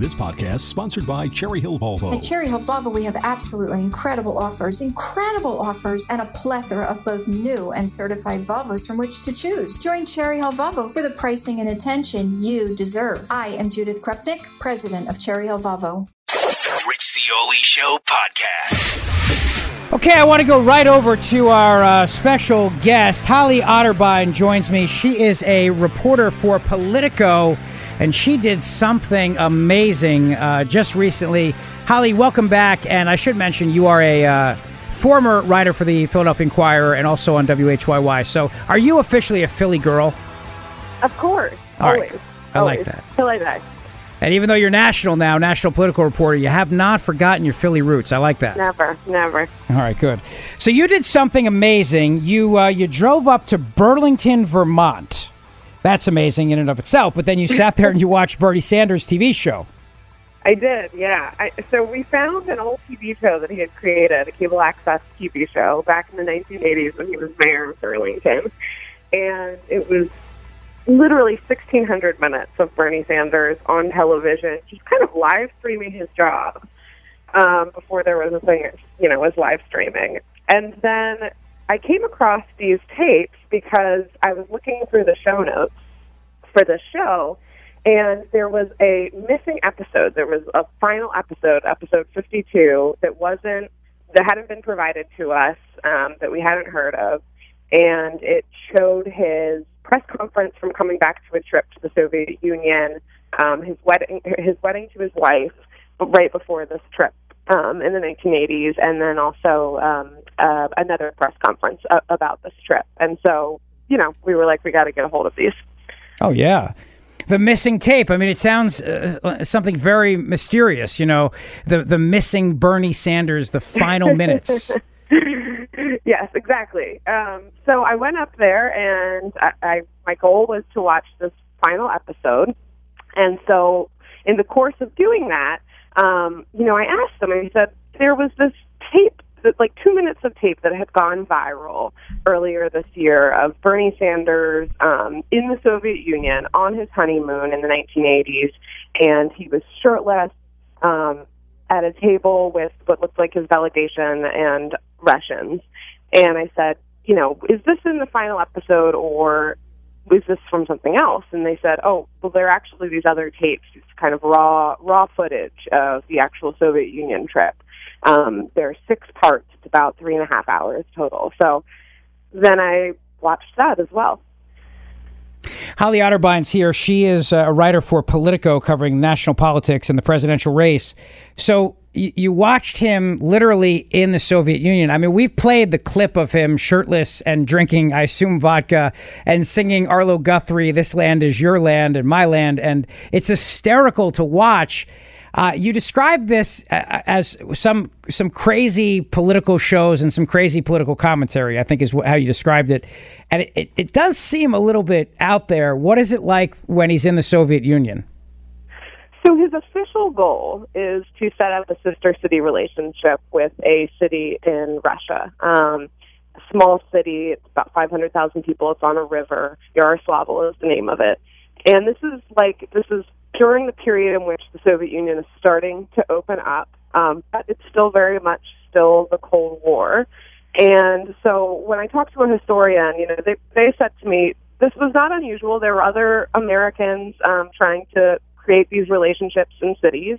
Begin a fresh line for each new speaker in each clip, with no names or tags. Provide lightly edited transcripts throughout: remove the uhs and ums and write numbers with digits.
This podcast is sponsored by Cherry Hill Volvo.
At Cherry Hill Volvo, we have absolutely incredible offers, and a plethora of both new and certified Volvos from which to choose. Join Cherry Hill Volvo for the pricing and attention you deserve. I am Judith Krupnik, president of Cherry Hill Volvo.
The Rich Zeoli Show podcast.
Okay, I want to go right over to our special guest. Holly Otterbein joins me. She is a reporter for Politico, and she did something amazing just recently. Holly, welcome back. And I should mention you are a former writer for the Philadelphia Inquirer and also on WHYY. So are you officially a Philly girl?
Of course.
Always. Right. I like that.
Philly back.
And even though you're national political reporter, you have not forgotten your Philly roots. I like that.
Never.
All right, good. So you did something amazing. You drove up to Burlington, Vermont. That's amazing in and of itself. But then you sat there and you watched Bernie Sanders' TV show.
I did, yeah. So we found an old TV show that he had created, a cable access TV show, back in the 1980s when he was mayor of Burlington. And it was literally 1,600 minutes of Bernie Sanders on television, just kind of live streaming his job before there was a thing, as live streaming. And then I came across these tapes because I was looking through the show notes for the show, and there was a missing episode. There was a final episode 52, that hadn't been provided to us, that we hadn't heard of, and it showed his press conference from coming back to a trip to the Soviet Union, his wedding to his wife, but right before this trip in the 1980s, and then also another press conference about this trip. And so, we were like, we got to get a hold of these.
Oh, yeah. The missing tape. I mean, it sounds something very mysterious, the missing Bernie Sanders, the final minutes.
Yes, exactly. So I went up there, and my goal was to watch this final episode. And so in the course of doing that, I asked them, and he said there was this tape, like 2 minutes of tape that had gone viral earlier this year of Bernie Sanders in the Soviet Union on his honeymoon in the 1980s, and he was shirtless at a table with what looked like his delegation and Russians. And I said, is this in the final episode, or is this from something else? And they said, oh, well, there are actually these other tapes. It's kind of raw footage of the actual Soviet Union trip. There are 6 parts. It's about 3.5 hours total. So then I watched that as well.
Holly Otterbein's here. She is a writer for Politico covering national politics and the presidential race. So you watched him literally in the Soviet Union. I mean, we've played the clip of him shirtless and drinking, I assume, vodka and singing Arlo Guthrie, "This land is your land and my land." And it's hysterical to watch. You described this as some crazy political shows and some crazy political commentary, I think is how you described it. And it does seem a little bit out there. What is it like when he's in the Soviet Union?
So his official goal is to set up a sister city relationship with a city in Russia. A small city, it's about 500,000 people, it's on a river. Yaroslavl is the name of it. And this is during the period in which the Soviet Union is starting to open up, but it's still very much still the Cold War. And so when I talked to a historian, they said to me, this was not unusual. There were other Americans trying to create these relationships in cities.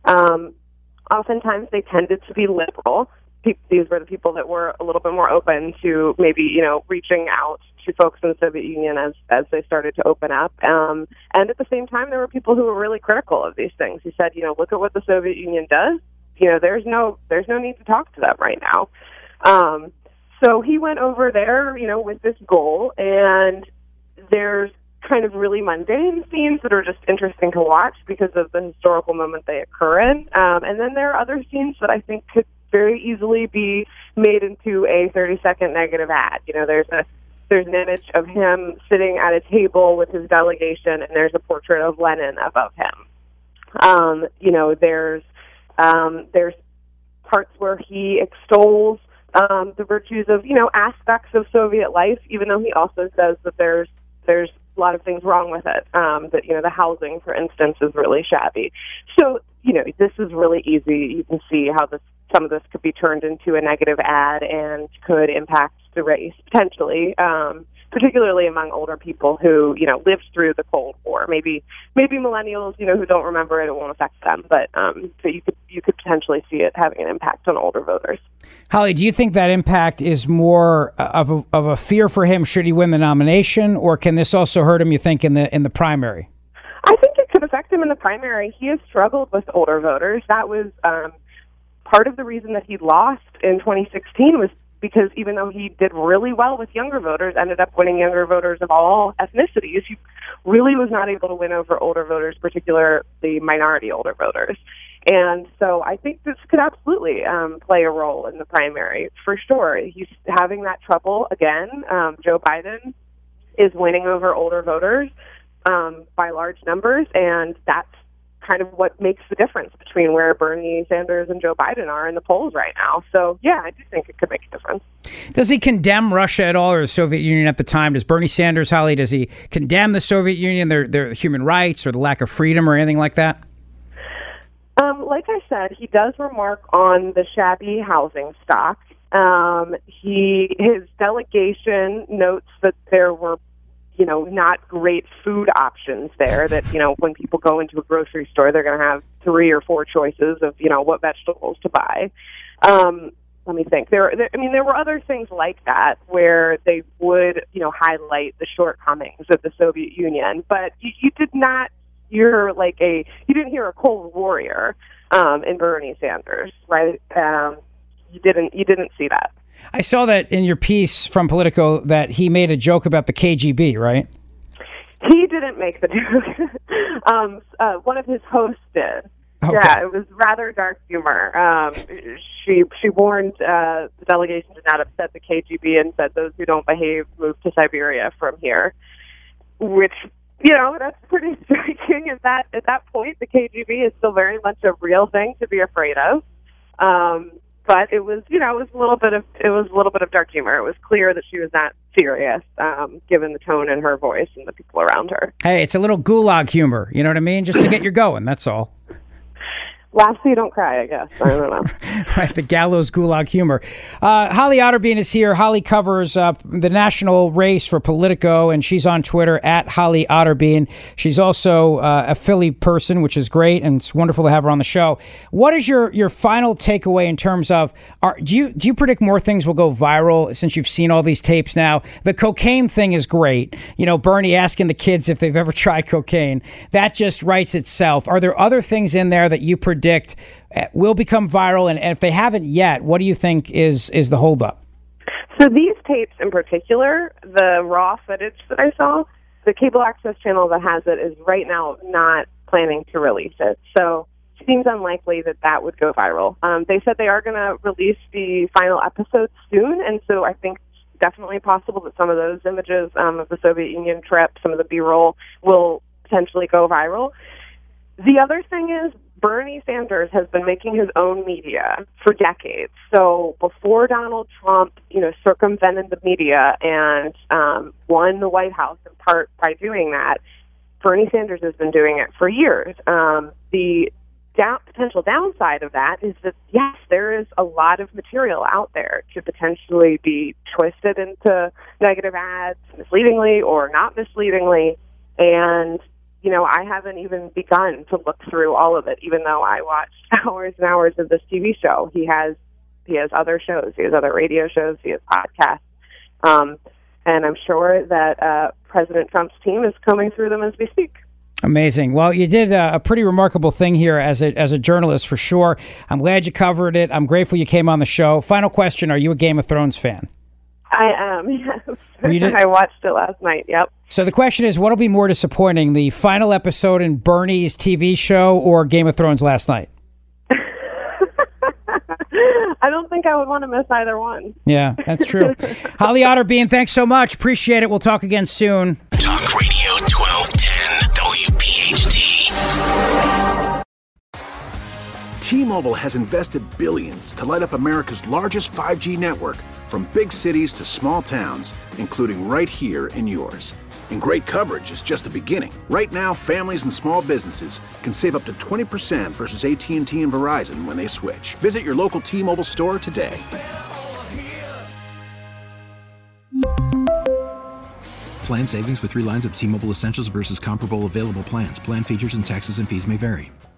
Oftentimes they tended to be liberal. These were the people that were a little bit more open to maybe, reaching out to folks in the Soviet Union as they started to open up. And at the same time, there were people who were really critical of these things. He said, look at what the Soviet Union does. There's no need to talk to them right now. So he went over there, with this goal, and there's kind of really mundane scenes that are just interesting to watch because of the historical moment they occur in. And then there are other scenes that I think could very easily be made into a 30-second negative ad. There's an image of him sitting at a table with his delegation, and there's a portrait of Lenin above him. There's parts where he extols the virtues of aspects of Soviet life, even though he also says that there's lot of things wrong with it. That, the housing, for instance, is really shabby. So, this is really easy. You can see how some of this could be turned into a negative ad and could impact the race potentially, particularly among older people who, lived through the Cold War. Maybe millennials, who don't remember it, it won't affect them. But so you could potentially see it having an impact on older voters.
Holly, do you think that impact is more of a fear for him should he win the nomination, or can this also hurt him, you think, in the primary?
I think it could affect him in the primary. He has struggled with older voters. That was part of the reason that he lost in 2016 was because even though he did really well with younger voters, ended up winning younger voters of all ethnicities, he really was not able to win over older voters, particularly minority older voters. And so I think this could absolutely play a role in the primary, for sure. He's having that trouble again. Joe Biden is winning over older voters by large numbers, and that's kind of what makes the difference between where Bernie Sanders and Joe Biden are in the polls right now. So, yeah, I do think it could make a difference.
Does he condemn Russia at all, or the Soviet Union at the time? Does Bernie Sanders, Holly, does he condemn the Soviet Union, their human rights, or the lack of freedom, or anything like that?
Like I said, he does remark on the shabby housing stock. His delegation notes that there were not great food options there, that, when people go into a grocery store, they're going to have 3 or 4 choices of, what vegetables to buy. Let me think. There were other things like that where they would, highlight the shortcomings of the Soviet Union, but you did not hear you didn't hear a cold warrior in Bernie Sanders, right? You didn't see that.
I saw that in your piece from Politico that he made a joke about the KGB, right?
He didn't make the joke. One of his hosts did. Okay. Yeah, it was rather dark humor. She warned the delegation to not upset the KGB and said those who don't behave move to Siberia from here, which, that's pretty striking. At that point, the KGB is still very much a real thing to be afraid of. But it was, it was a little bit of dark humor. It was clear that she was not serious, given the tone in her voice and the people around her.
Hey, it's a little gulag humor, you know what I mean? Just to get you going, that's all.
Laugh so you don't cry, I guess. I don't know.
Right, the gallows gulag humor. Holly Otterbein is here. Holly covers the national race for Politico, and she's on Twitter at Holly Otterbein. She's also a Philly person, which is great, and it's wonderful to have her on the show. What is your final takeaway in terms of, do you predict more things will go viral since you've seen all these tapes now? The cocaine thing is great. Bernie asking the kids if they've ever tried cocaine. That just writes itself. Are there other things in there that you predict will become viral, and if they haven't yet, what do you think is the holdup?
So these tapes in particular, the raw footage that I saw, the cable access channel that has it is right now not planning to release it. So it seems unlikely that would go viral. They said they are going to release the final episodes soon, and so I think it's definitely possible that some of those images of the Soviet Union trip, some of the B-roll, will potentially go viral. The other thing is, Bernie Sanders has been making his own media for decades. So before Donald Trump, circumvented the media and won the White House in part by doing that, Bernie Sanders has been doing it for years. The potential downside of that is that, yes, there is a lot of material out there to potentially be twisted into negative ads misleadingly or not misleadingly. And I haven't even begun to look through all of it, even though I watched hours and hours of this TV show. He has other shows. He has other radio shows. He has podcasts. And I'm sure that President Trump's team is combing through them as we speak.
Amazing. Well, you did a pretty remarkable thing here as a journalist, for sure. I'm glad you covered it. I'm grateful you came on the show. Final question. Are you a Game of Thrones fan?
I am, yes. I watched it last night, yep.
So the question is, what will be more disappointing, the final episode in Bernie's TV show or Game of Thrones last night?
I don't think I would want to miss either one.
Yeah, that's true. Holly Otterbein, thanks so much. Appreciate it. We'll talk again soon.
Talk Radio 1210 WPHT.
T-Mobile has invested billions to light up America's largest 5G network, from big cities to small towns, including right here in yours. And great coverage is just the beginning. Right now, families and small businesses can save up to 20% versus AT&T and Verizon when they switch. Visit your local T-Mobile store today.
Plan savings with 3 lines of T-Mobile Essentials versus comparable available plans. Plan features and taxes and fees may vary.